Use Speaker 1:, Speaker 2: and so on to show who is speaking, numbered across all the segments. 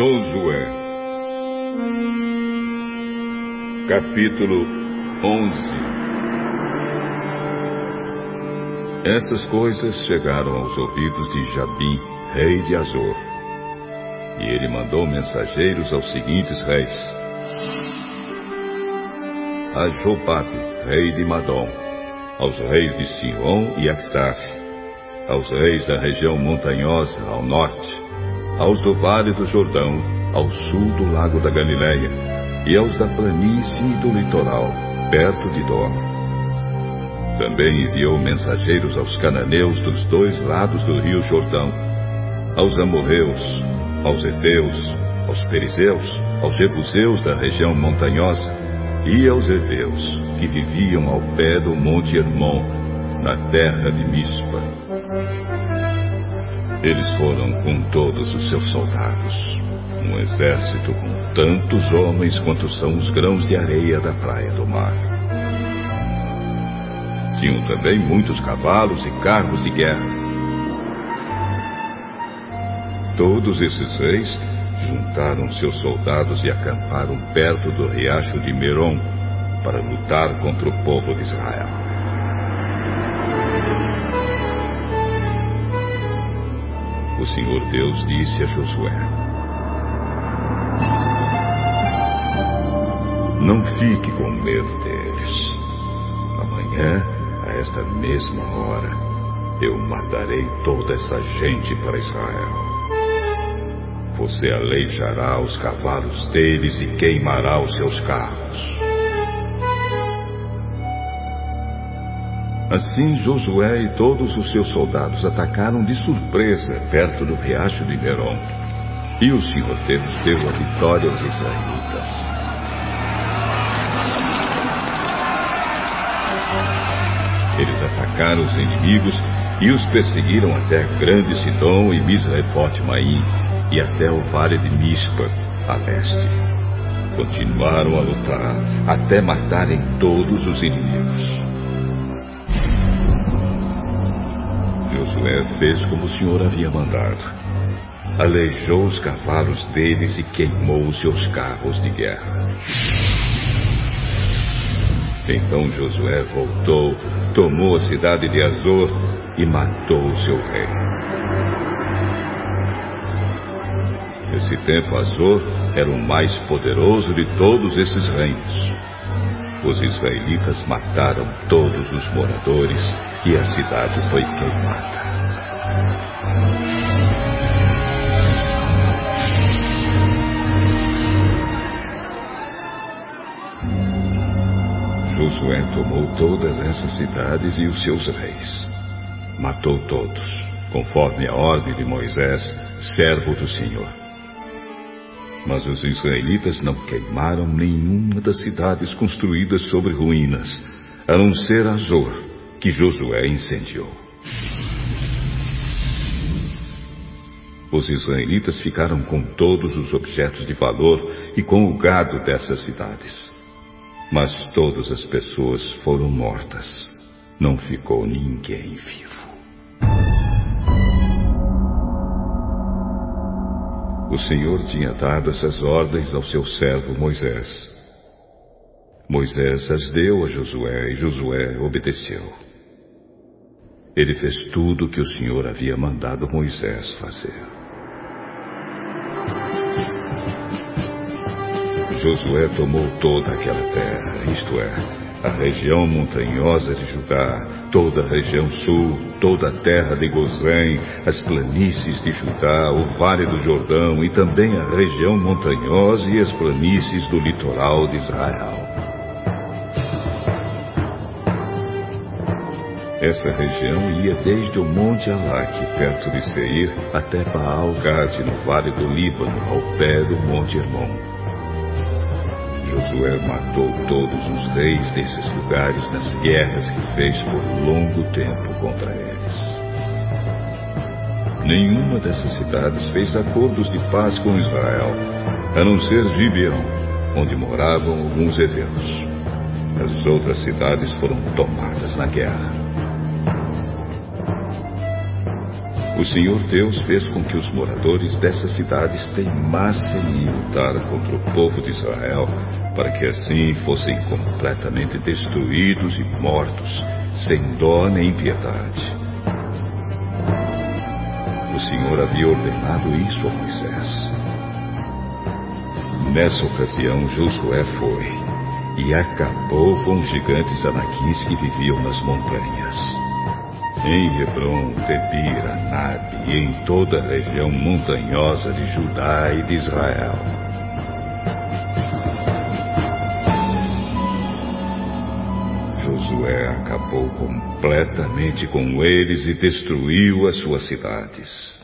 Speaker 1: Josué, capítulo 11. Essas coisas chegaram aos ouvidos de Jabim, rei de Azor. E ele mandou mensageiros aos seguintes reis: a Jobabe, rei de Madom, aos reis de Sihon e Acsaf, aos reis da região montanhosa ao norte, aos do vale do Jordão, ao sul do lago da Galileia, e aos da planície e do litoral, perto de Dor. Também enviou mensageiros aos cananeus dos dois lados do rio Jordão, aos amorreus, aos heteus, aos perizeus, aos jebuseus da região montanhosa e aos heveus, que viviam ao pé do monte Hermon, na terra de Mispa. Eles foram com todos os seus soldados, um exército com tantos homens quanto são os grãos de areia da praia do mar. Tinham também muitos cavalos e carros de guerra. Todos esses reis juntaram seus soldados e acamparam perto do riacho de Merom para lutar contra o povo de Israel. O Senhor Deus disse a Josué: não fique com medo deles. Amanhã, a esta mesma hora, eu matarei toda essa gente para Israel. Você aleijará os cavalos deles e queimará os seus carros. Assim Josué e todos os seus soldados atacaram de surpresa perto do riacho de Merom. E o Senhor Deus deu a vitória aos israelitas. Eles atacaram os inimigos e os perseguiram até Grande Sidom e Misrefote-Maim e até o vale de Mispa, a leste. Continuaram a lutar até matarem todos os inimigos. Josué fez como o Senhor havia mandado. Aleijou os cavalos deles e queimou os seus carros de guerra. Então Josué voltou, tomou a cidade de Azor e matou o seu rei. Nesse tempo Azor era o mais poderoso de todos esses reinos. Os israelitas mataram todos os moradores e a cidade foi queimada. Josué tomou todas essas cidades e os seus reis. Matou todos, conforme a ordem de Moisés, servo do Senhor. Mas os israelitas não queimaram nenhuma das cidades construídas sobre ruínas, a não ser Azor, que Josué incendiou. Os israelitas ficaram com todos os objetos de valor e com o gado dessas cidades. Mas todas as pessoas foram mortas. Não ficou ninguém vivo. O Senhor tinha dado essas ordens ao seu servo Moisés. Moisés as deu a Josué e Josué obedeceu. Ele fez tudo o que o Senhor havia mandado Moisés fazer. Josué tomou toda aquela terra, isto é, a região montanhosa de Judá, toda a região sul, toda a terra de Gozém, as planícies de Judá, o vale do Jordão e também a região montanhosa e as planícies do litoral de Israel. Essa região ia desde o monte Alaque, perto de Seir, até Baal-Gade, no vale do Líbano, ao pé do monte Hermon. Josué matou todos os reis desses lugares nas guerras que fez por longo tempo contra eles. Nenhuma dessas cidades fez acordos de paz com Israel, a não ser Gibeão, onde moravam alguns heveus. As outras cidades foram tomadas na guerra. O Senhor Deus fez com que os moradores dessas cidades teimassem em lutar contra o povo de Israel, para que assim fossem completamente destruídos e mortos, sem dó nem piedade. O Senhor havia ordenado isso a Moisés. Nessa ocasião, Josué foi e acabou com os gigantes anaquins que viviam nas montanhas. Em Hebrom, Debir, Anabe e em toda a região montanhosa de Judá e de Israel. Josué acabou completamente com eles e destruiu as suas cidades.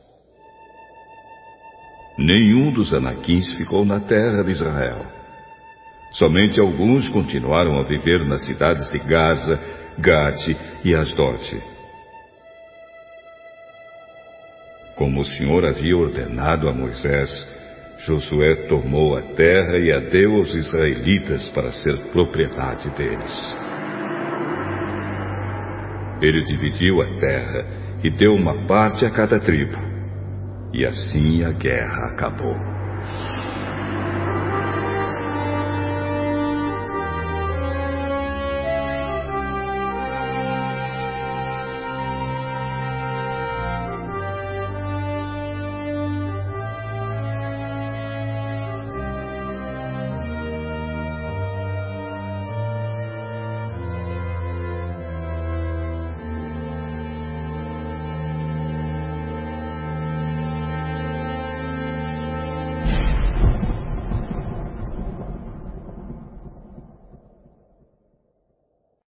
Speaker 1: Nenhum dos anaquins ficou na terra de Israel. Somente alguns continuaram a viver nas cidades de Gaza, Gate e Asdote. Como o Senhor havia ordenado a Moisés, Josué tomou a terra e a deu aos israelitas para ser propriedade deles. Ele dividiu a terra e deu uma parte a cada tribo. E assim a guerra acabou.